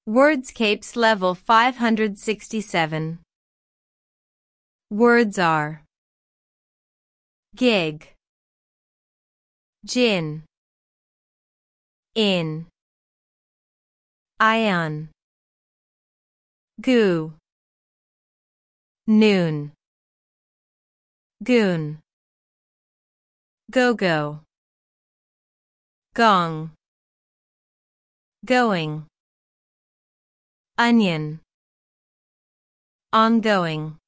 Wordscapes level 567. Words are gig, gin, in, ion, goo, noon, goon, go-go, gong, going, onion, ongoing.